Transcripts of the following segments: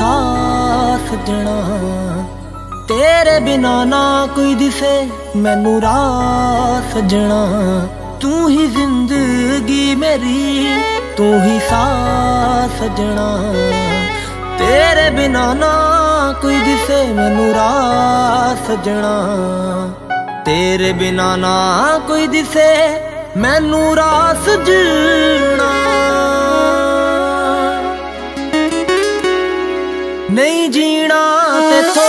साथ सजना, तेरे बिना ना कोई दिसे मैनू राह सजना। तू ही जिंदगी मेरी, तू ही साथ सजना, तेरे बिना ना कोई दिसे मैनू राह सजना। तेरे बिना ना कोई दिसे मैनू राह सजना। नहीं जीना तेथों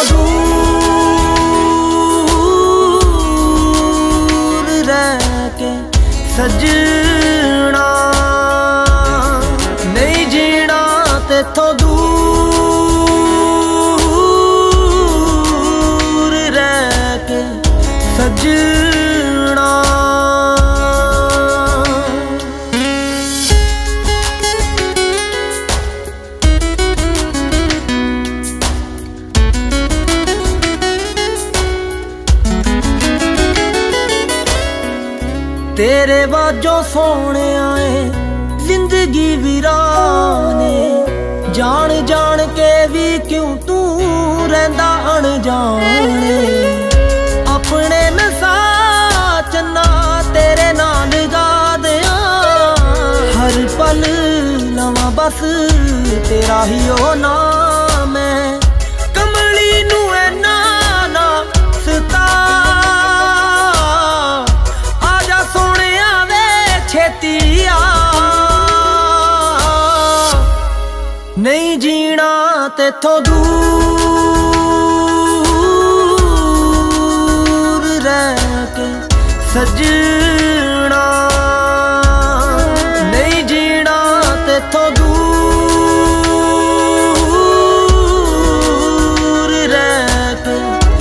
दूर रह के सजना, नहीं जीना तेथों दूर रह के सजना। तेरे बाजों सोने आए जिंदगी वीराने, जान जान के भी क्यों तू रहंदा अनजाने। अपने नसा चन्ना तेरे नाल गा दिया, हर पल लवां बस तेरा ही ओ नाम है। कमली नू ऐना ना सता, छेतिया नहीं जीना तेथों दूर रह के सजना, नहीं जीना तेथों दूर रह के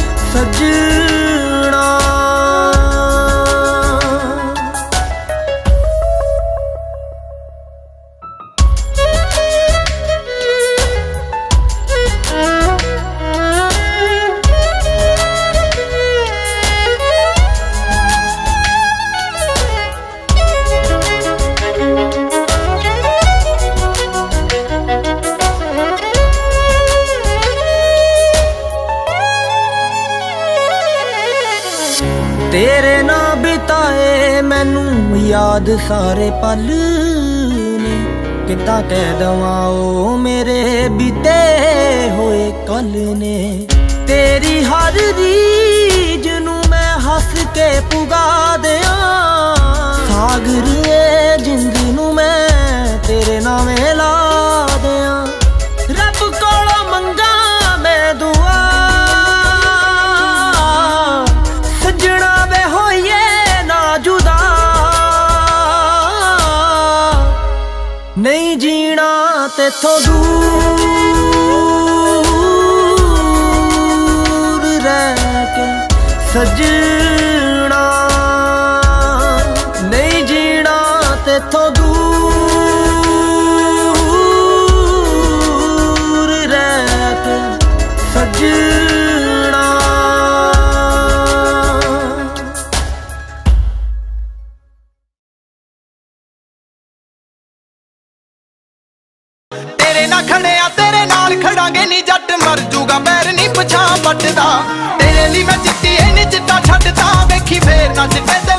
सजना। तेरे ना बिताए मैनू याद सारे पल ने, किता कह दवां ओ मेरे बीते होए कल ने। तेरी हर रीज नू मैं हस के पुगा दिया, सागर ए जिंद नू मैं तेरे नामे ला दिया। रब कोलों मंगा मैं दुआ, सजना वे होइए ना जुदा। नहीं जीना तेथों दूर रह के सजना, नहीं जीना तेथों दूर रह के सजना। तेरे ना खड़िया तेरे नाल खड़ांगे नी, जट मर जूगा पैर नी पछां पटदा। तेरे लिए मैं चिट्टी नी चिट्टा छड्डदा, वेखी फेर ना चिट्टे